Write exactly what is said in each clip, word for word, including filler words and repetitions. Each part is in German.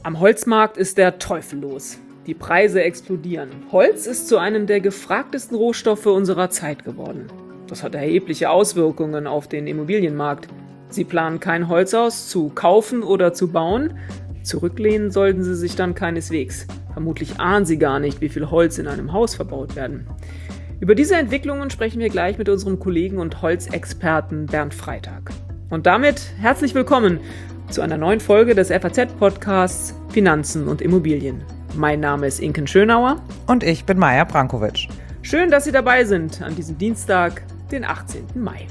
Am Holzmarkt ist der Teufel los. Die Preise explodieren. Holz ist zu einem der gefragtesten Rohstoffe unserer Zeit geworden. Das hat erhebliche Auswirkungen auf den Immobilienmarkt. Sie planen kein Holzhaus zu kaufen oder zu bauen. Zurücklehnen sollten Sie sich dann keineswegs. Vermutlich ahnen Sie gar nicht, wie viel Holz in einem Haus verbaut werden. Über diese Entwicklungen sprechen wir gleich mit unserem Kollegen und Holzexperten Bernd Freitag. Und damit herzlich willkommen zu einer neuen Folge des F A Z-Podcasts Finanzen und Immobilien. Mein Name ist Inken Schönauer. Und ich bin Maja Brankovic. Schön, dass Sie dabei sind an diesem Dienstag, den achtzehnten Mai.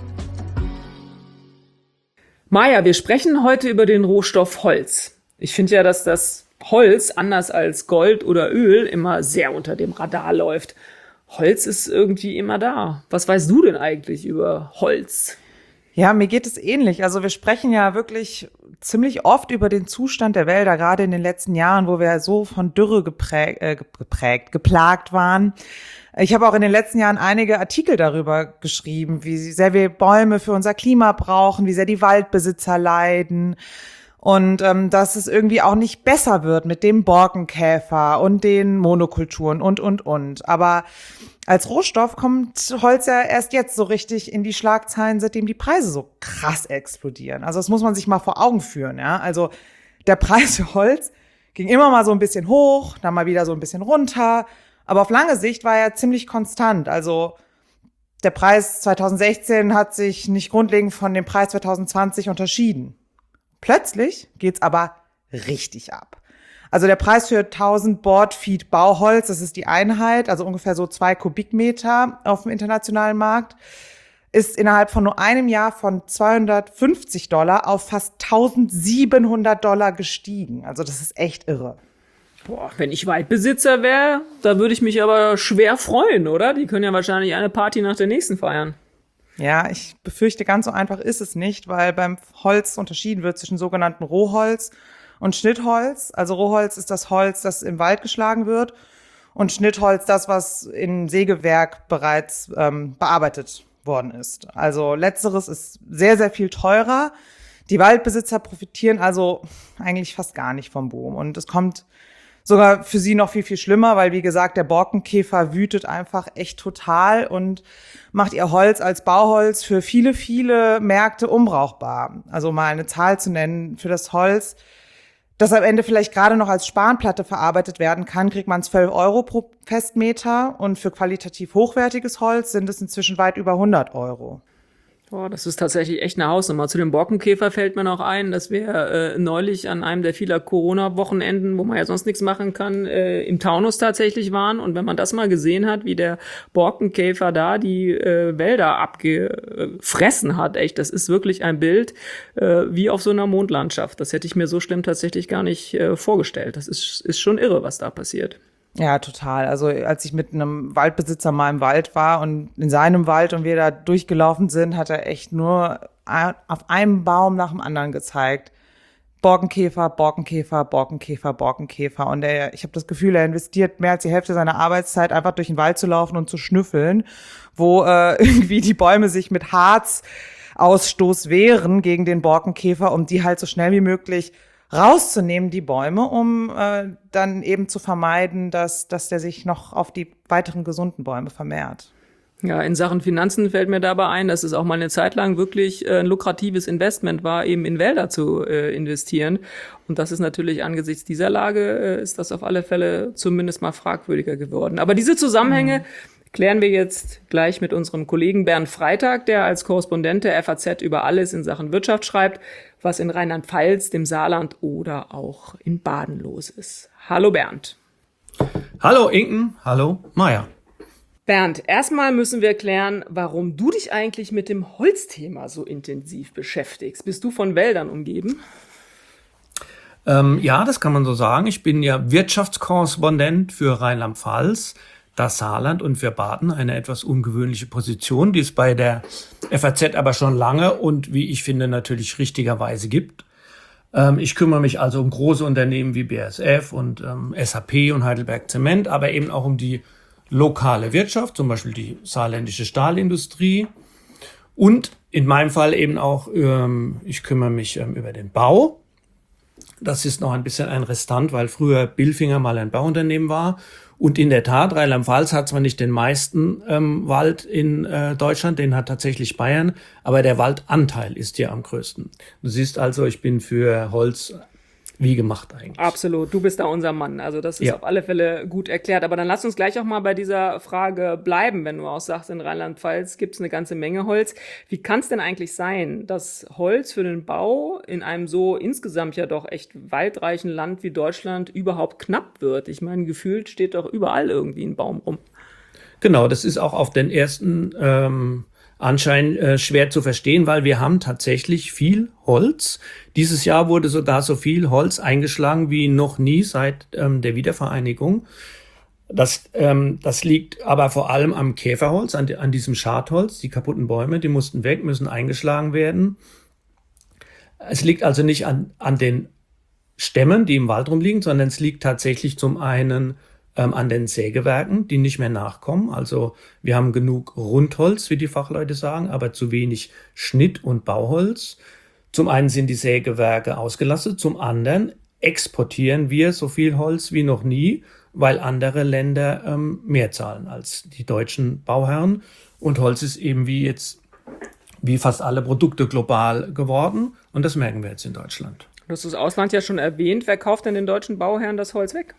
Maja, wir sprechen heute über den Rohstoff Holz. Ich finde ja, dass das Holz, anders als Gold oder Öl, immer sehr unter dem Radar läuft. Holz ist irgendwie immer da. Was weißt du denn eigentlich über Holz? Ja, mir geht es ähnlich. Also wir sprechen ja wirklich ziemlich oft über den Zustand der Wälder, gerade in den letzten Jahren, wo wir so von Dürre geprägt, äh, geprägt geplagt waren. Ich habe auch in den letzten Jahren einige Artikel darüber geschrieben, wie sehr wir Bäume für unser Klima brauchen, wie sehr die Waldbesitzer leiden und ähm, dass es irgendwie auch nicht besser wird mit dem Borkenkäfer und den Monokulturen und, und, und. Aber als Rohstoff kommt Holz ja erst jetzt so richtig in die Schlagzeilen, seitdem die Preise so krass explodieren. Also das muss man sich mal vor Augen führen, ja. Also der Preis für Holz ging immer mal so ein bisschen hoch, dann mal wieder so ein bisschen runter. Aber auf lange Sicht war er ziemlich konstant. Also der Preis zwanzig sechzehn hat sich nicht grundlegend von dem Preis zwanzig zwanzig unterschieden. Plötzlich geht's aber richtig ab. Also der Preis für tausend Boardfeet Bauholz, das ist die Einheit, also ungefähr so zwei Kubikmeter auf dem internationalen Markt, ist innerhalb von nur einem Jahr von zweihundertfünfzig Dollar auf fast eintausendsiebenhundert Dollar gestiegen. Also das ist echt irre. Boah, wenn ich Waldbesitzer wäre, da würde ich mich aber schwer freuen, oder? Die können ja wahrscheinlich eine Party nach der nächsten feiern. Ja, ich befürchte, ganz so einfach ist es nicht, weil beim Holz unterschieden wird zwischen sogenannten Rohholz und Schnittholz. Also Rohholz ist das Holz, das im Wald geschlagen wird, und Schnittholz das, was in Sägewerk bereits ähm, bearbeitet worden ist. Also letzteres ist sehr, sehr viel teurer. Die Waldbesitzer profitieren also eigentlich fast gar nicht vom Boom. Und es kommt sogar für sie noch viel, viel schlimmer, weil, wie gesagt, der Borkenkäfer wütet einfach echt total und macht ihr Holz als Bauholz für viele, viele Märkte unbrauchbar. Also mal eine Zahl zu nennen: Für das Holz, das am Ende vielleicht gerade noch als Spanplatte verarbeitet werden kann, kriegt man zwölf Euro pro Festmeter, und für qualitativ hochwertiges Holz sind es inzwischen weit über hundert Euro. Boah, das ist tatsächlich echt eine Hausnummer. Zu dem Borkenkäfer fällt mir noch ein, dass wir äh, neulich an einem der vielen Corona-Wochenenden, wo man ja sonst nichts machen kann, äh, im Taunus tatsächlich waren. Und wenn man das mal gesehen hat, wie der Borkenkäfer da die äh, Wälder abgefressen hat, echt, das ist wirklich ein Bild äh, wie auf so einer Mondlandschaft. Das hätte ich mir so schlimm tatsächlich gar nicht äh, vorgestellt. Das ist, ist schon irre, was da passiert. Ja, total. Also als ich mit einem Waldbesitzer mal im Wald war und in seinem Wald und wir da durchgelaufen sind, hat er echt nur auf einem Baum nach dem anderen gezeigt: Borkenkäfer, Borkenkäfer, Borkenkäfer, Borkenkäfer. Und er, ich habe das Gefühl, er investiert mehr als die Hälfte seiner Arbeitszeit, einfach durch den Wald zu laufen und zu schnüffeln, wo äh, irgendwie die Bäume sich mit Harzausstoß wehren gegen den Borkenkäfer, um die halt so schnell wie möglich rauszunehmen, die Bäume, um äh, dann eben zu vermeiden, dass dass der sich noch auf die weiteren gesunden Bäume vermehrt. Ja, in Sachen Finanzen fällt mir dabei ein, dass es auch mal eine Zeit lang wirklich äh, ein lukratives Investment war, eben in Wälder zu äh, investieren. Und das ist natürlich angesichts dieser Lage, äh, ist das auf alle Fälle zumindest mal fragwürdiger geworden. Aber diese Zusammenhänge mhm. klären wir jetzt gleich mit unserem Kollegen Bernd Freitag, der als Korrespondent der F A Z über alles in Sachen Wirtschaft schreibt, was in Rheinland-Pfalz, dem Saarland oder auch in Baden los ist. Hallo Bernd. Hallo Inken, hallo Maja. Bernd, erstmal müssen wir klären, warum du dich eigentlich mit dem Holzthema so intensiv beschäftigst. Bist du von Wäldern umgeben? Ähm, ja, das kann man so sagen. Ich bin ja Wirtschaftskorrespondent für Rheinland-Pfalz, das Saarland und für Baden. Eine etwas ungewöhnliche Position, die es bei der F A Z aber schon lange und, wie ich finde, natürlich richtigerweise gibt. Ähm, ich kümmere mich also um große Unternehmen wie B A S F und ähm, S A P und Heidelberg Zement, aber eben auch um die lokale Wirtschaft, zum Beispiel die saarländische Stahlindustrie. Und in meinem Fall eben auch, ähm, ich kümmere mich ähm, über den Bau. Das ist noch ein bisschen ein Restant, weil früher Bilfinger mal ein Bauunternehmen war. Und in der Tat, Rheinland-Pfalz hat zwar nicht den meisten ähm, Wald in äh, Deutschland, den hat tatsächlich Bayern, aber der Waldanteil ist hier am größten. Du siehst also, ich bin für Holz wie gemacht eigentlich. Absolut, du bist da unser Mann. Also das ist Ja. auf alle Fälle gut erklärt. Aber dann lass uns gleich auch mal bei dieser Frage bleiben, wenn du auch sagst, in Rheinland-Pfalz gibt es eine ganze Menge Holz. Wie kann es denn eigentlich sein, dass Holz für den Bau in einem so insgesamt ja doch echt waldreichen Land wie Deutschland überhaupt knapp wird? Ich meine, gefühlt steht doch überall irgendwie ein Baum rum. Genau, das ist auch auf den ersten ähm, Anschein äh, schwer zu verstehen, weil wir haben tatsächlich viel Holz. Dieses Jahr wurde sogar so viel Holz eingeschlagen wie noch nie seit ähm, der Wiedervereinigung. Das, ähm, das liegt aber vor allem am Käferholz, an, an diesem Schadholz. Die kaputten Bäume, die mussten weg, müssen eingeschlagen werden. Es liegt also nicht an, an den Stämmen, die im Wald rumliegen, sondern es liegt tatsächlich zum einen ähm, an den Sägewerken, die nicht mehr nachkommen. Also wir haben genug Rundholz, wie die Fachleute sagen, aber zu wenig Schnitt- und Bauholz. Zum einen sind die Sägewerke ausgelastet, zum anderen exportieren wir so viel Holz wie noch nie, weil andere Länder ähm, mehr zahlen als die deutschen Bauherren. Und Holz ist eben wie jetzt, wie fast alle Produkte global geworden. Und das merken wir jetzt in Deutschland. Du hast das Ausland ja schon erwähnt. Wer kauft denn den deutschen Bauherren das Holz weg?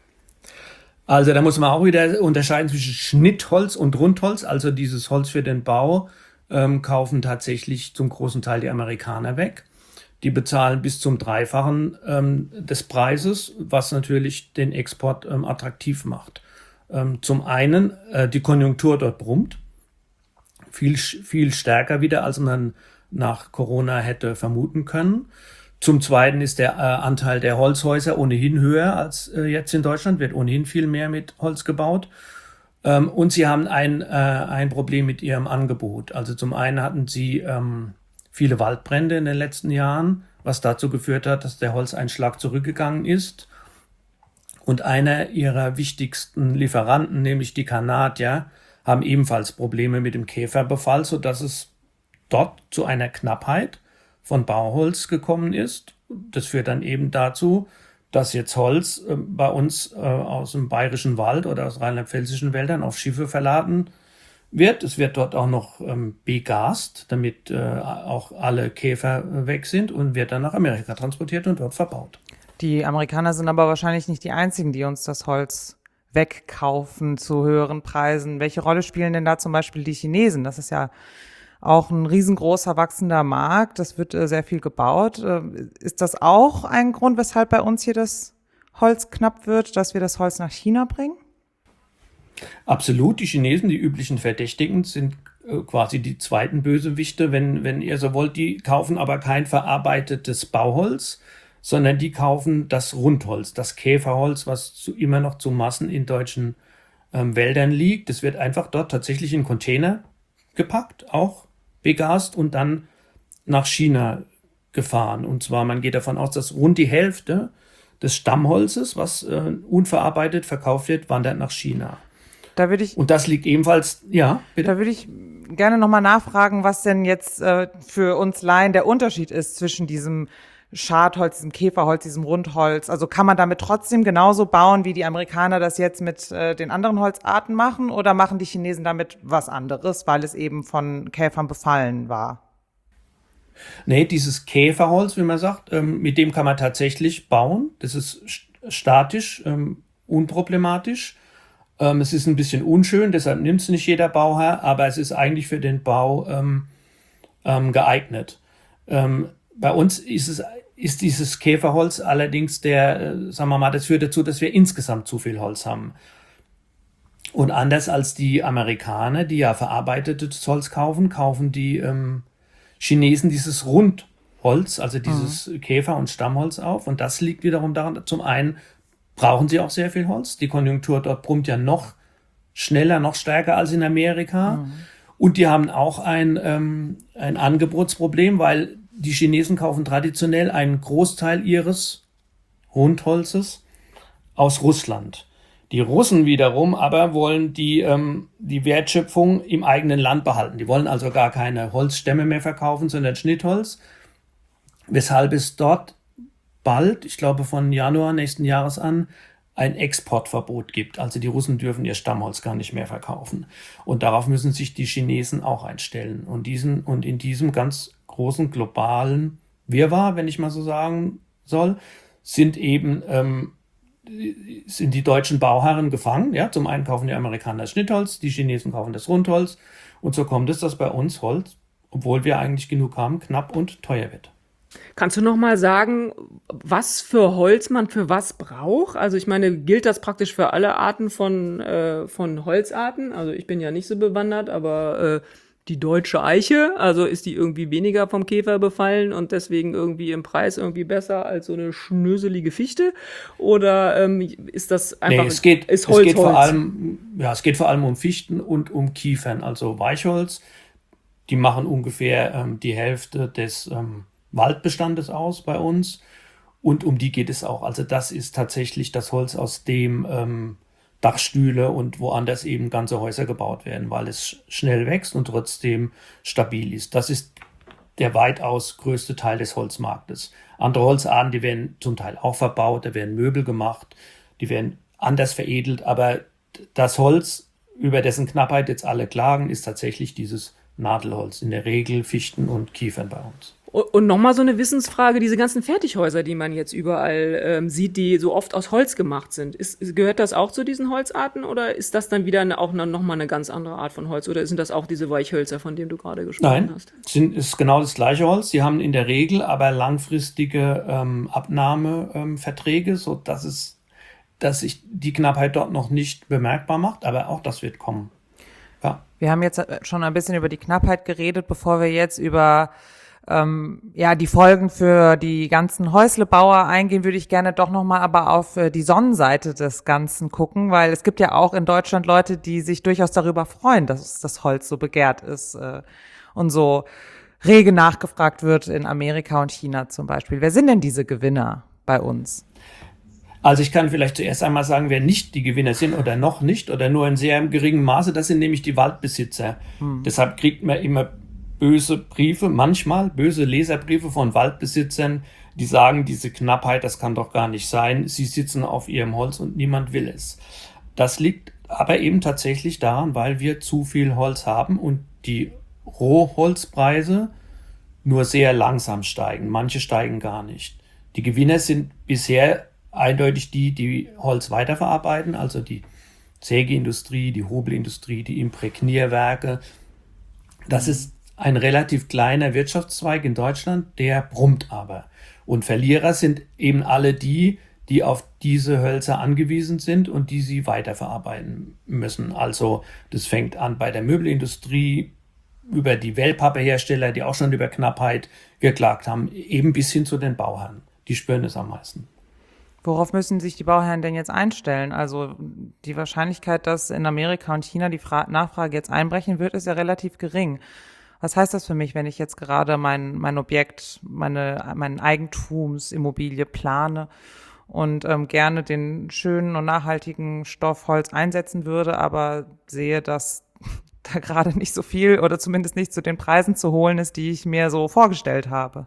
Also da muss man auch wieder unterscheiden zwischen Schnittholz und Rundholz. Also dieses Holz für den Bau ähm, kaufen tatsächlich zum großen Teil die Amerikaner weg. Die bezahlen bis zum Dreifachen ähm, des Preises, was natürlich den Export ähm, attraktiv macht. Ähm, zum einen, äh, die Konjunktur dort brummt. Viel, viel stärker wieder, als man nach Corona hätte vermuten können. Zum Zweiten ist der äh, Anteil der Holzhäuser ohnehin höher als äh, jetzt in Deutschland, wird ohnehin viel mehr mit Holz gebaut. Ähm, und sie haben ein, äh, ein Problem mit ihrem Angebot. Also zum einen hatten sie ähm, viele Waldbrände in den letzten Jahren, was dazu geführt hat, dass der Holzeinschlag zurückgegangen ist. Und einer ihrer wichtigsten Lieferanten, nämlich die Kanadier, haben ebenfalls Probleme mit dem Käferbefall, sodass es dort zu einer Knappheit von Bauholz gekommen ist. Das führt dann eben dazu, dass jetzt Holz äh, bei uns äh, aus dem bayerischen Wald oder aus rheinland-pfälzischen Wäldern auf Schiffe verladen wird. Es wird dort auch noch ähm, begast, damit äh, auch alle Käfer äh, weg sind und wird dann nach Amerika transportiert und dort verbaut. Die Amerikaner sind aber wahrscheinlich nicht die einzigen, die uns das Holz wegkaufen zu höheren Preisen. Welche Rolle spielen denn da zum Beispiel die Chinesen? Das ist ja auch ein riesengroßer wachsender Markt. Das wird äh, sehr viel gebaut. Äh, ist das auch ein Grund, weshalb bei uns hier das Holz knapp wird, dass wir das Holz nach China bringen? Absolut. Die Chinesen, die üblichen Verdächtigen, sind äh, quasi die zweiten Bösewichte, wenn, wenn ihr so wollt. Die kaufen aber kein verarbeitetes Bauholz, sondern die kaufen das Rundholz, das Käferholz, was zu, immer noch zu Massen in deutschen ähm, Wäldern liegt. Das wird einfach dort tatsächlich in Container gepackt, auch begast und dann nach China gefahren. Und zwar, man geht davon aus, dass rund die Hälfte des Stammholzes, was äh, unverarbeitet verkauft wird, wandert nach China. Da würde ich, Und das liegt ebenfalls, ja, bitte. da würde ich gerne nochmal nachfragen, was denn jetzt äh, für uns Laien der Unterschied ist zwischen diesem Schadholz, diesem Käferholz, diesem Rundholz. Also kann man damit trotzdem genauso bauen, wie die Amerikaner das jetzt mit äh, den anderen Holzarten machen, oder machen die Chinesen damit was anderes, weil es eben von Käfern befallen war? Nee, dieses Käferholz, wie man sagt, ähm, mit dem kann man tatsächlich bauen. Das ist statisch, ähm, unproblematisch. Ähm, es ist ein bisschen unschön, deshalb nimmt es nicht jeder Bauherr, aber es ist eigentlich für den Bau ähm, ähm, geeignet. Ähm, bei uns ist es ist dieses Käferholz allerdings der, äh, sagen wir mal, das führt dazu, dass wir insgesamt zu viel Holz haben. Und anders als die Amerikaner, die ja verarbeitetes Holz kaufen, kaufen die ähm, Chinesen dieses Rundholz, also dieses mhm. Käfer- und Stammholz auf. Und das liegt wiederum daran, zum einen brauchen sie auch sehr viel Holz. Die Konjunktur dort brummt ja noch schneller, noch stärker als in Amerika. Mhm. Und die haben auch ein, ähm, ein Angebotsproblem, weil die Chinesen kaufen traditionell einen Großteil ihres Rundholzes aus Russland. Die Russen wiederum aber wollen die, ähm, die Wertschöpfung im eigenen Land behalten. Die wollen also gar keine Holzstämme mehr verkaufen, sondern Schnittholz, weshalb es dort bald, ich glaube von Januar nächsten Jahres an, ein Exportverbot gibt. Also die Russen dürfen ihr Stammholz gar nicht mehr verkaufen. Und darauf müssen sich die Chinesen auch einstellen. Und, diesen, und in diesem ganz großen globalen Wirrwarr, wenn ich mal so sagen soll, sind eben ähm, sind die deutschen Bauherren gefangen. Ja? Zum einen kaufen die Amerikaner das Schnittholz, die Chinesen kaufen das Rundholz. Und so kommt es, dass bei uns Holz, obwohl wir eigentlich genug haben, knapp und teuer wird. Kannst du noch mal sagen, was für Holz man für was braucht? Also ich meine, gilt das praktisch für alle Arten von, äh, von Holzarten? Also ich bin ja nicht so bewandert, aber äh, die deutsche Eiche, also ist die irgendwie weniger vom Käfer befallen und deswegen irgendwie im Preis irgendwie besser als so eine schnöselige Fichte? Oder ähm, ist das einfach, Nee, es geht, ist es Holz geht vor Holz? allem, ja, es geht vor allem um Fichten und um Kiefern, also Weichholz. Die machen ungefähr ähm, die Hälfte des ähm, Waldbestandes aus bei uns und um die geht es auch. Also das ist tatsächlich das Holz, aus dem ähm, Dachstühle und woanders eben ganze Häuser gebaut werden, weil es sch- schnell wächst und trotzdem stabil ist. Das ist der weitaus größte Teil des Holzmarktes. Andere Holzarten, die werden zum Teil auch verbaut, da werden Möbel gemacht, die werden anders veredelt, aber das Holz, über dessen Knappheit jetzt alle klagen, ist tatsächlich dieses Nadelholz, in der Regel Fichten und Kiefern bei uns. Und nochmal so eine Wissensfrage, diese ganzen Fertighäuser, die man jetzt überall ähm, sieht, die so oft aus Holz gemacht sind. Ist, ist- gehört das auch zu diesen Holzarten oder ist das dann wieder eine, auch eine, nochmal eine ganz andere Art von Holz? Oder sind das auch diese Weichhölzer, von denen du gerade gesprochen Nein, hast? sind, ist genau das gleiche Holz. Sie haben in der Regel aber langfristige ähm, Abnahmeverträge, ähm, Verträge, sodass es, dass sich die Knappheit dort noch nicht bemerkbar macht, aber auch das wird kommen. Ja. Wir haben jetzt äh, schon ein bisschen über die Knappheit geredet, bevor wir jetzt über ähm, ja die Folgen für die ganzen Häuslebauer eingehen, würde ich gerne doch nochmal aber auf äh, die Sonnenseite des Ganzen gucken, weil es gibt ja auch in Deutschland Leute, die sich durchaus darüber freuen, dass das Holz so begehrt ist äh, und so rege nachgefragt wird in Amerika und China zum Beispiel. Wer sind denn diese Gewinner bei uns? Also ich kann vielleicht zuerst einmal sagen, wer nicht die Gewinner sind oder noch nicht oder nur in sehr geringem Maße, das sind nämlich die Waldbesitzer. Hm. Deshalb kriegt man immer böse Briefe, manchmal böse Leserbriefe von Waldbesitzern, die sagen, diese Knappheit, das kann doch gar nicht sein. Sie sitzen auf ihrem Holz und niemand will es. Das liegt aber eben tatsächlich daran, weil wir zu viel Holz haben und die Rohholzpreise nur sehr langsam steigen. Manche steigen gar nicht. Die Gewinner sind bisher eindeutig die, die Holz weiterverarbeiten, also die Sägeindustrie, die Hobelindustrie, die Imprägnierwerke. Das ist ein relativ kleiner Wirtschaftszweig in Deutschland, der brummt aber. Und Verlierer sind eben alle die, die auf diese Hölzer angewiesen sind und die sie weiterverarbeiten müssen. Also das fängt an bei der Möbelindustrie, über die Wellpappehersteller, die auch schon über Knappheit geklagt haben, eben bis hin zu den Bauherren. Die spüren es am meisten. Worauf müssen sich die Bauherren denn jetzt einstellen? Also die Wahrscheinlichkeit, dass in Amerika und China die Fra- Nachfrage jetzt einbrechen wird, ist ja relativ gering. Was heißt das für mich, wenn ich jetzt gerade mein, mein Objekt, meine, mein Eigentumsimmobilie plane und ähm, gerne den schönen und nachhaltigen Stoff Holz einsetzen würde, aber sehe, dass da gerade nicht so viel oder zumindest nicht zu den Preisen zu holen ist, die ich mir so vorgestellt habe?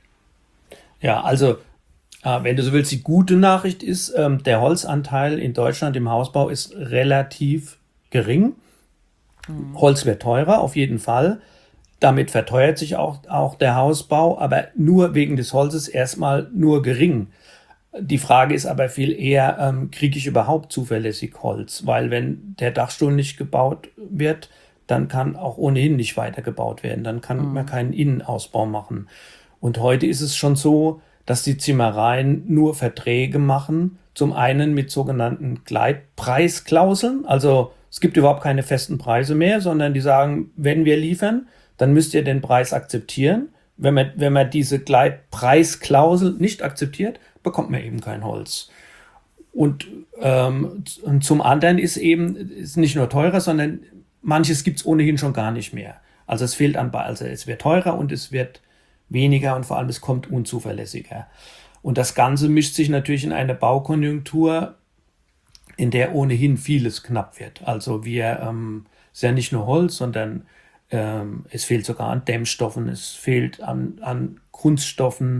Ja, also äh, wenn du so willst, die gute Nachricht ist, ähm, der Holzanteil in Deutschland im Hausbau ist relativ gering. Mhm. Holz wird teurer, auf jeden Fall. Damit verteuert sich auch, auch der Hausbau, aber nur wegen des Holzes erstmal nur gering. Die Frage ist aber viel eher, ähm, kriege ich überhaupt zuverlässig Holz? Weil wenn der Dachstuhl nicht gebaut wird, dann kann auch ohnehin nicht weiter gebaut werden. Dann kann mhm. man keinen Innenausbau machen. Und heute ist es schon so, dass die Zimmereien nur Verträge machen, zum einen mit sogenannten Gleitpreisklauseln. Also es gibt überhaupt keine festen Preise mehr, sondern die sagen, wenn wir liefern, dann müsst ihr den Preis akzeptieren. Wenn man, wenn man diese Gleitpreisklausel nicht akzeptiert, bekommt man eben kein Holz. Und, ähm, und zum anderen ist eben ist nicht nur teurer, sondern manches gibt es ohnehin schon gar nicht mehr. Also es fehlt an, also es wird teurer und es wird weniger und vor allem es kommt unzuverlässiger. Und das Ganze mischt sich natürlich in eine Baukonjunktur, in der ohnehin vieles knapp wird. Also wir, ähm, es ist ja nicht nur Holz, sondern ähm, es fehlt sogar an Dämmstoffen, es fehlt an, an Kunststoffen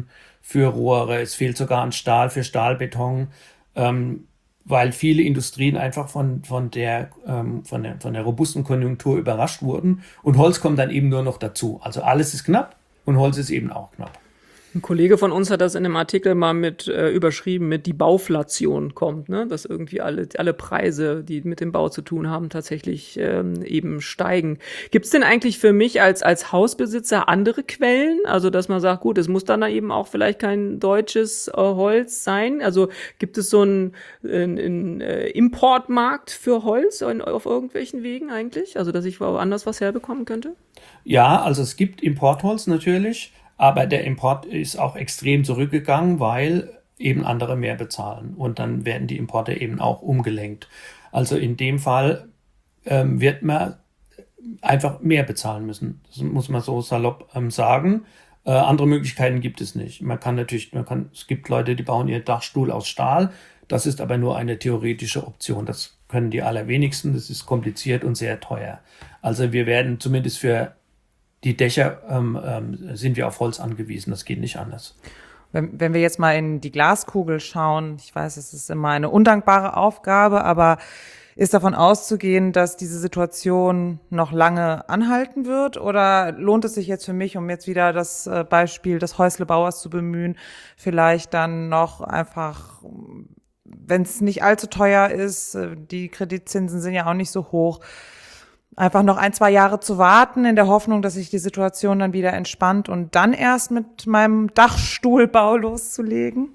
für Rohre, es fehlt sogar an Stahl für Stahlbeton, ähm, weil viele Industrien einfach von, von, der, ähm, von, der, von der robusten Konjunktur überrascht wurden und Holz kommt dann eben nur noch dazu. Also alles ist knapp und Holz ist eben auch knapp. Ein Kollege von uns hat das in einem Artikel mal mit äh, überschrieben, mit die Bauflation kommt, ne? Dass irgendwie alle, alle Preise, die mit dem Bau zu tun haben, tatsächlich ähm, eben steigen. Gibt es denn eigentlich für mich als, als Hausbesitzer andere Quellen? Also, dass man sagt, gut, es muss dann eben auch vielleicht kein deutsches äh, Holz sein. Also gibt es so einen, einen, einen äh, Importmarkt für Holz in, auf irgendwelchen Wegen eigentlich? Also, dass ich woanders was herbekommen könnte? Ja, also es gibt Importholz natürlich. Aber der Import ist auch extrem zurückgegangen, weil eben andere mehr bezahlen. Und dann werden die Importe eben auch umgelenkt. Also in dem Fall ähm, wird man einfach mehr bezahlen müssen. Das muss man so salopp ähm, sagen. Äh, andere Möglichkeiten gibt es nicht. Man kann natürlich, man kann, es gibt Leute, die bauen ihren Dachstuhl aus Stahl. Das ist aber nur eine theoretische Option. Das können die allerwenigsten. Das ist kompliziert und sehr teuer. Also wir werden zumindest für die Dächer ähm, ähm, sind wir auf Holz angewiesen. Das geht nicht anders. Wenn, wenn wir jetzt mal in die Glaskugel schauen, ich weiß, es ist immer eine undankbare Aufgabe, aber ist davon auszugehen, dass diese Situation noch lange anhalten wird? Oder lohnt es sich jetzt für mich, um jetzt wieder das äh, Beispiel des Häuslebauers zu bemühen, vielleicht dann noch einfach, wenn es nicht allzu teuer ist, äh, die Kreditzinsen sind ja auch nicht so hoch, einfach noch ein, zwei Jahre zu warten, in der Hoffnung, dass sich die Situation dann wieder entspannt und dann erst mit meinem Dachstuhlbau loszulegen?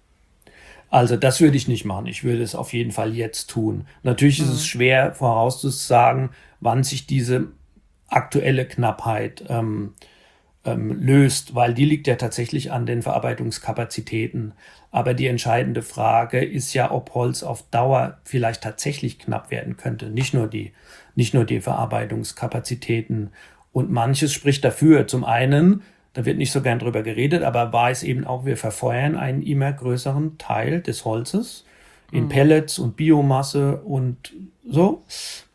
Also das würde ich nicht machen. Ich würde es auf jeden Fall jetzt tun. Natürlich ist mhm. es schwer vorauszusagen, wann sich diese aktuelle Knappheit ähm, ähm, löst, weil die liegt ja tatsächlich an den Verarbeitungskapazitäten. Aber die entscheidende Frage ist ja, ob Holz auf Dauer vielleicht tatsächlich knapp werden könnte. Nicht nur die Nicht nur die Verarbeitungskapazitäten. Und manches spricht dafür. Zum einen, da wird nicht so gern drüber geredet, aber war es eben auch, wir verfeuern einen immer größeren Teil des Holzes in mhm. Pellets und Biomasse und so.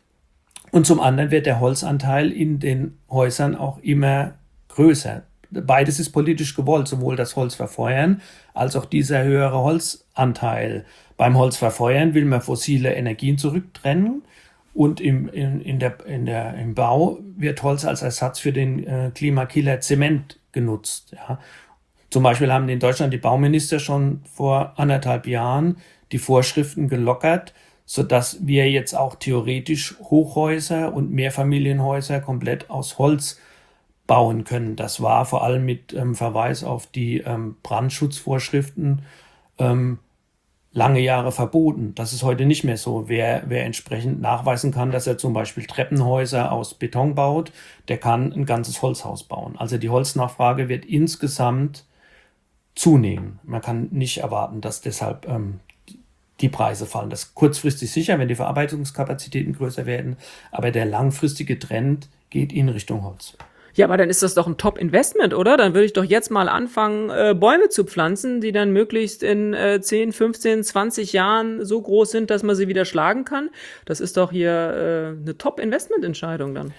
Und zum anderen wird der Holzanteil in den Häusern auch immer größer. Beides ist politisch gewollt, sowohl das Holzverfeuern als auch dieser höhere Holzanteil. Beim Holzverfeuern will man fossile Energien zurücktrennen. Und im, in, in der, in der, im Bau wird Holz als Ersatz für den äh, Klimakiller Zement genutzt. Ja. Zum Beispiel haben in Deutschland die Bauminister schon vor anderthalb Jahren die Vorschriften gelockert, sodass wir jetzt auch theoretisch Hochhäuser und Mehrfamilienhäuser komplett aus Holz bauen können. Das war vor allem mit ähm, Verweis auf die ähm, Brandschutzvorschriften ähm, lange Jahre verboten. Das ist heute nicht mehr so. Wer, wer entsprechend nachweisen kann, dass er zum Beispiel Treppenhäuser aus Beton baut, der kann ein ganzes Holzhaus bauen. Also die Holznachfrage wird insgesamt zunehmen. Man kann nicht erwarten, dass deshalb ähm, die Preise fallen. Das ist kurzfristig sicher, wenn die Verarbeitungskapazitäten größer werden, aber der langfristige Trend geht in Richtung Holz. Ja, aber dann ist das doch ein Top-Investment, oder? Dann würde ich doch jetzt mal anfangen, äh, Bäume zu pflanzen, die dann möglichst in äh, zehn, fünfzehn, zwanzig Jahren so groß sind, dass man sie wieder schlagen kann. Das ist doch hier äh, eine Top-Investment-Entscheidung dann.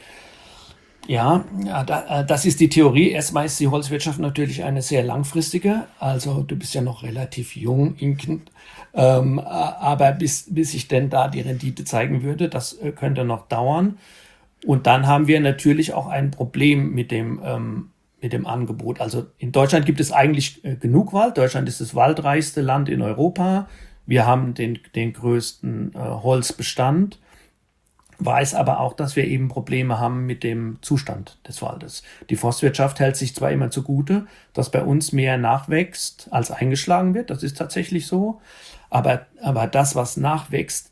Ja, ja da, das ist die Theorie. Erstmal ist die Holzwirtschaft natürlich eine sehr langfristige. Also du bist ja noch relativ jung, Inken. Ähm, aber bis, bis sich denn da die Rendite zeigen würde, das äh, könnte noch dauern. Und dann haben wir natürlich auch ein Problem mit dem, ähm, mit dem Angebot. Also in Deutschland gibt es eigentlich äh, genug Wald. Deutschland ist das waldreichste Land in Europa. Wir haben den, den größten äh, Holzbestand. Weiß aber auch, dass wir eben Probleme haben mit dem Zustand des Waldes. Die Forstwirtschaft hält sich zwar immer zugute, dass bei uns mehr nachwächst, als eingeschlagen wird. Das ist tatsächlich so. Aber, aber das, was nachwächst,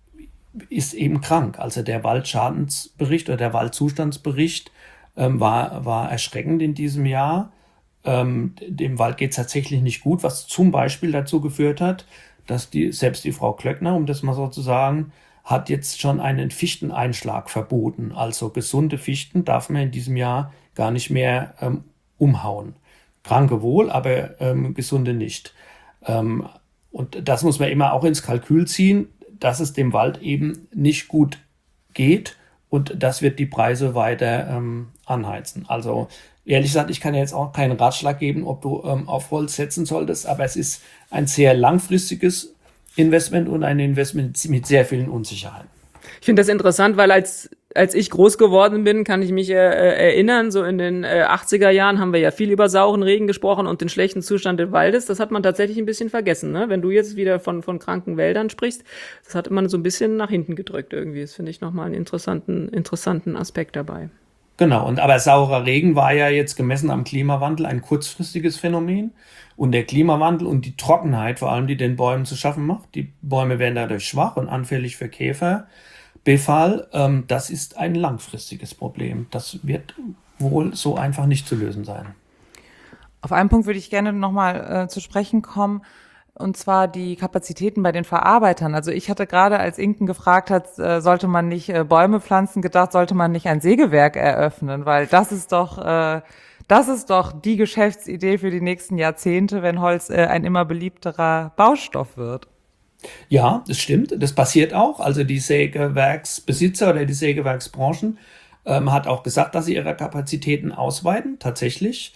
ist eben krank. Also der Waldschadensbericht oder der Waldzustandsbericht ähm, war, war erschreckend in diesem Jahr. Ähm, dem Wald geht es tatsächlich nicht gut, was zum Beispiel dazu geführt hat, dass die, selbst die Frau Klöckner, um das mal so zu sagen, hat jetzt schon einen Fichteneinschlag verboten. Also gesunde Fichten darf man in diesem Jahr gar nicht mehr ähm, umhauen. Kranke wohl, aber ähm, gesunde nicht. Ähm, und das muss man immer auch ins Kalkül ziehen, dass es dem Wald eben nicht gut geht und das wird die Preise weiter ähm, anheizen. Also ehrlich gesagt, ich kann ja jetzt auch keinen Ratschlag geben, ob du ähm, auf Holz setzen solltest, aber es ist ein sehr langfristiges Investment und ein Investment mit sehr vielen Unsicherheiten. Ich finde das interessant, weil als als ich groß geworden bin, kann ich mich äh, erinnern, so in den äh, achtziger Jahren haben wir ja viel über sauren Regen gesprochen und den schlechten Zustand des Waldes. Das hat man tatsächlich ein bisschen vergessen, ne? Wenn du jetzt wieder von von kranken Wäldern sprichst, das hat man so ein bisschen nach hinten gedrückt irgendwie. Das finde ich nochmal einen interessanten interessanten Aspekt dabei. Genau, und aber saurer Regen war ja jetzt gemessen am Klimawandel ein kurzfristiges Phänomen. Und der Klimawandel und die Trockenheit, vor allem die den Bäumen zu schaffen macht, die Bäume werden dadurch schwach und anfällig für Käferbefall, ähm, das ist ein langfristiges Problem. Das wird wohl so einfach nicht zu lösen sein. Auf einen Punkt würde ich gerne nochmal äh, zu sprechen kommen. Und zwar die Kapazitäten bei den Verarbeitern. Also ich hatte gerade, als Inken gefragt hat, äh, sollte man nicht äh, Bäume pflanzen, gedacht, sollte man nicht ein Sägewerk eröffnen, weil das ist doch, äh, das ist doch die Geschäftsidee für die nächsten Jahrzehnte, wenn Holz äh, ein immer beliebterer Baustoff wird. Ja, das stimmt. Das passiert auch. Also die Sägewerksbesitzer oder die Sägewerksbranchen ähm, hat auch gesagt, dass sie ihre Kapazitäten ausweiten, tatsächlich.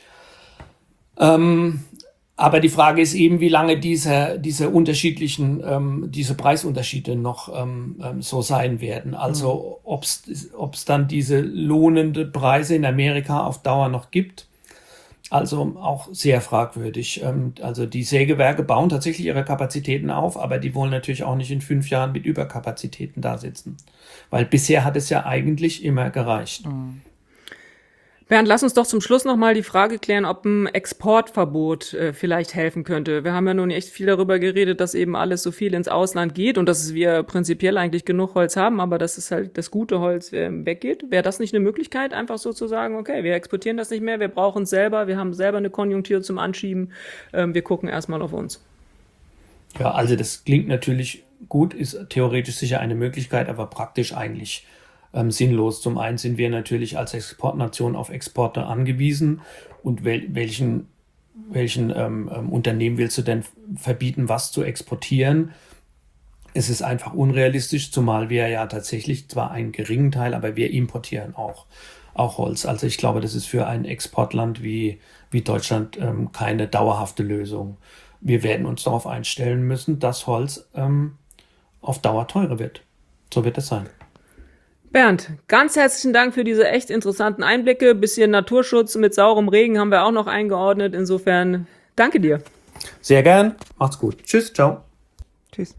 Ähm, Aber die Frage ist eben, wie lange diese, diese unterschiedlichen, ähm, diese Preisunterschiede noch ähm, so sein werden. Also ob es dann diese lohnende Preise in Amerika auf Dauer noch gibt. Also auch sehr fragwürdig. Ähm, also die Sägewerke bauen tatsächlich ihre Kapazitäten auf, aber die wollen natürlich auch nicht in fünf Jahren mit Überkapazitäten da sitzen. Weil bisher hat es ja eigentlich immer gereicht. Mhm. Bernd, lass uns doch zum Schluss nochmal die Frage klären, ob ein Exportverbot äh, vielleicht helfen könnte. Wir haben ja nun echt viel darüber geredet, dass eben alles so viel ins Ausland geht und dass wir prinzipiell eigentlich genug Holz haben, aber dass es halt das gute Holz äh, weggeht. Wäre das nicht eine Möglichkeit, einfach so zu sagen, okay, wir exportieren das nicht mehr, wir brauchen es selber, wir haben selber eine Konjunktur zum Anschieben, ähm, wir gucken erstmal auf uns. Ja, also das klingt natürlich gut, ist theoretisch sicher eine Möglichkeit, aber praktisch eigentlich Ähm, sinnlos. Zum einen sind wir natürlich als Exportnation auf Exporte angewiesen und wel- welchen, welchen ähm, ähm, Unternehmen willst du denn verbieten, was zu exportieren? Es ist einfach unrealistisch, zumal wir ja tatsächlich zwar einen geringen Teil, aber wir importieren auch, auch Holz. Also ich glaube, das ist für ein Exportland wie, wie Deutschland ähm, keine dauerhafte Lösung. Wir werden uns darauf einstellen müssen, dass Holz ähm, auf Dauer teurer wird. So wird es sein. Bernd, ganz herzlichen Dank für diese echt interessanten Einblicke. Bisschen Naturschutz mit saurem Regen haben wir auch noch eingeordnet. Insofern danke dir. Sehr gern. Macht's gut. Tschüss. Ciao. Tschüss.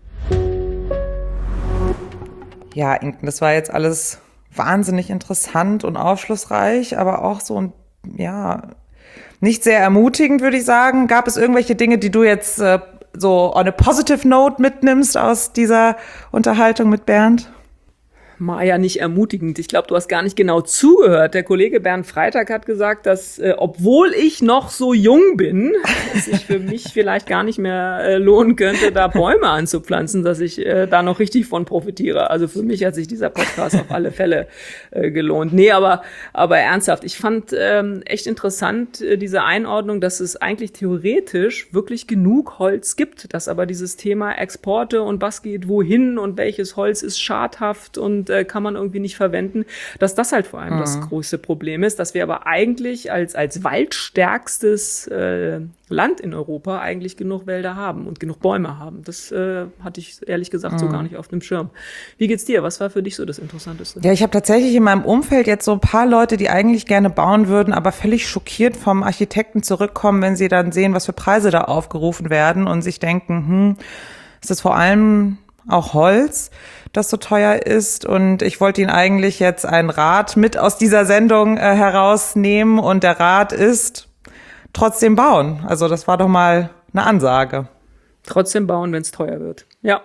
Ja, Inken, das war jetzt alles wahnsinnig interessant und aufschlussreich, aber auch so, ja, nicht sehr ermutigend, würde ich sagen. Gab es irgendwelche Dinge, die du jetzt äh, so on a positive note mitnimmst aus dieser Unterhaltung mit Bernd? Maja, nicht ermutigend. Ich glaube, du hast gar nicht genau zugehört. Der Kollege Bernd Freitag hat gesagt, dass, äh, obwohl ich noch so jung bin, es sich für mich vielleicht gar nicht mehr äh, lohnen könnte, da Bäume anzupflanzen, dass ich äh, da noch richtig von profitiere. Also für mich hat sich dieser Podcast auf alle Fälle äh, gelohnt. Nee, aber, aber ernsthaft. Ich fand ähm, echt interessant äh, diese Einordnung, dass es eigentlich theoretisch wirklich genug Holz gibt, dass aber dieses Thema Exporte und was geht wohin und welches Holz ist schadhaft und äh, kann man irgendwie nicht verwenden, dass das halt vor allem mhm. das größte Problem ist, dass wir aber eigentlich als, als waldstärkstes äh, Land in Europa eigentlich genug Wälder haben und genug Bäume haben. Das äh, hatte ich ehrlich gesagt mhm. so gar nicht auf dem Schirm. Wie geht's dir? Was war für dich so das Interessanteste? Ja, ich habe tatsächlich in meinem Umfeld jetzt so ein paar Leute, die eigentlich gerne bauen würden, aber völlig schockiert vom Architekten zurückkommen, wenn sie dann sehen, was für Preise da aufgerufen werden und sich denken, hm, ist das vor allem auch Holz, das so teuer ist, und ich wollte Ihnen eigentlich jetzt einen Rat mit aus dieser Sendung äh, herausnehmen, und der Rat ist, trotzdem bauen. Also das war doch mal eine Ansage. Trotzdem bauen, wenn es teuer wird. Ja.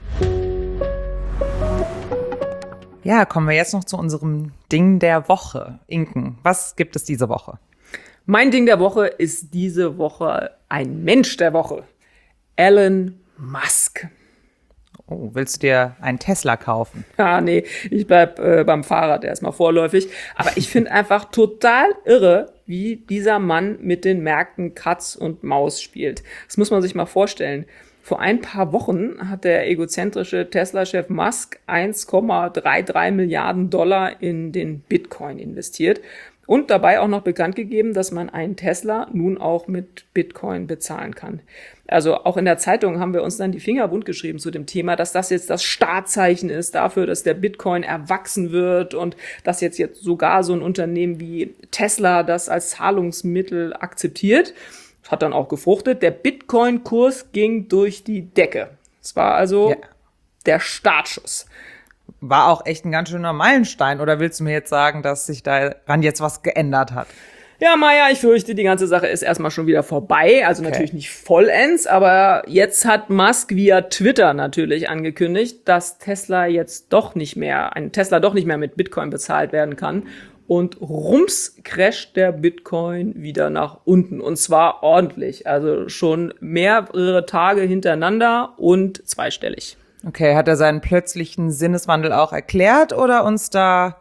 Ja, kommen wir jetzt noch zu unserem Ding der Woche. Inken, was gibt es diese Woche? Mein Ding der Woche ist diese Woche ein Mensch der Woche. Elon Musk. Oh, willst du dir einen Tesla kaufen? Ja, nee, ich bleib äh, beim Fahrrad erstmal vorläufig. Aber ich finde einfach total irre, wie dieser Mann mit den Märkten Katz und Maus spielt. Das muss man sich mal vorstellen. Vor ein paar Wochen hat der egozentrische Tesla-Chef Musk eins Komma dreiunddreißig Milliarden Dollar in den Bitcoin investiert und dabei auch noch bekannt gegeben, dass man einen Tesla nun auch mit Bitcoin bezahlen kann. Also auch in der Zeitung haben wir uns dann die Finger wund geschrieben zu dem Thema, dass das jetzt das Startzeichen ist dafür, dass der Bitcoin erwachsen wird und dass jetzt, jetzt sogar so ein Unternehmen wie Tesla das als Zahlungsmittel akzeptiert. Das hat dann auch gefruchtet. Der Bitcoin-Kurs ging durch die Decke. Es war also ja. der Startschuss. War auch echt ein ganz schöner Meilenstein. Oder willst du mir jetzt sagen, dass sich daran jetzt was geändert hat? Ja, Maja, ich fürchte, die ganze Sache ist erstmal schon wieder vorbei. Also okay. natürlich nicht vollends, aber jetzt hat Musk via Twitter natürlich angekündigt, dass Tesla jetzt doch nicht mehr, ein Tesla doch nicht mehr mit Bitcoin bezahlt werden kann. Und rums crasht der Bitcoin wieder nach unten. Und zwar ordentlich. Also schon mehrere Tage hintereinander und zweistellig. Okay, hat er seinen plötzlichen Sinneswandel auch erklärt oder uns da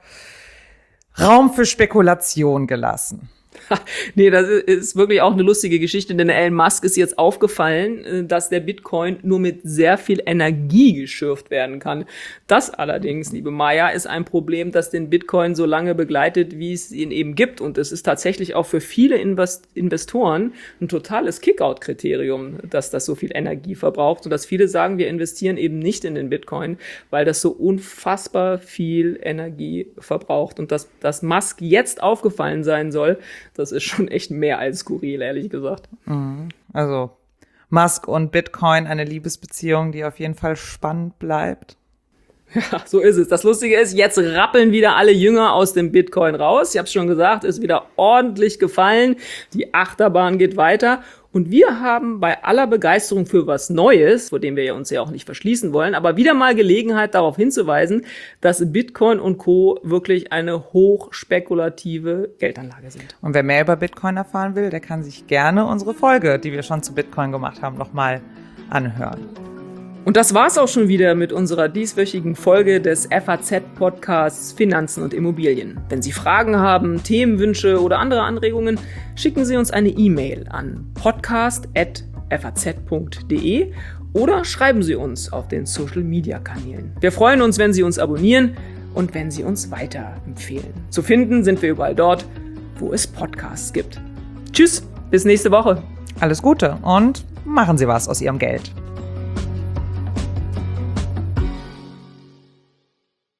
Raum für Spekulation gelassen? Nee, das ist wirklich auch eine lustige Geschichte, denn Elon Musk ist jetzt aufgefallen, dass der Bitcoin nur mit sehr viel Energie geschürft werden kann. Das allerdings, liebe Maja, ist ein Problem, das den Bitcoin so lange begleitet, wie es ihn eben gibt. Und es ist tatsächlich auch für viele Invest- Investoren ein totales Kickout-Kriterium, dass das so viel Energie verbraucht und dass viele sagen, wir investieren eben nicht in den Bitcoin, weil das so unfassbar viel Energie verbraucht. Und dass, dass Musk jetzt aufgefallen sein soll, das ist schon echt mehr als skurril, ehrlich gesagt. Also Musk und Bitcoin, eine Liebesbeziehung, die auf jeden Fall spannend bleibt. Ja, so ist es. Das Lustige ist, jetzt rappeln wieder alle Jünger aus dem Bitcoin raus. Ich habe es schon gesagt, ist wieder ordentlich gefallen. Die Achterbahn geht weiter. Und wir haben bei aller Begeisterung für was Neues, vor dem wir uns ja auch nicht verschließen wollen, aber wieder mal Gelegenheit darauf hinzuweisen, dass Bitcoin und Co. wirklich eine hochspekulative Geldanlage sind. Und wer mehr über Bitcoin erfahren will, der kann sich gerne unsere Folge, die wir schon zu Bitcoin gemacht haben, nochmal anhören. Und das war's auch schon wieder mit unserer dieswöchigen Folge des F A Z-Podcasts Finanzen und Immobilien. Wenn Sie Fragen haben, Themenwünsche oder andere Anregungen, schicken Sie uns eine E-Mail an podcast at f a z punkt d e oder schreiben Sie uns auf den Social-Media-Kanälen. Wir freuen uns, wenn Sie uns abonnieren und wenn Sie uns weiterempfehlen. Zu finden sind wir überall dort, wo es Podcasts gibt. Tschüss, bis nächste Woche. Alles Gute und machen Sie was aus Ihrem Geld.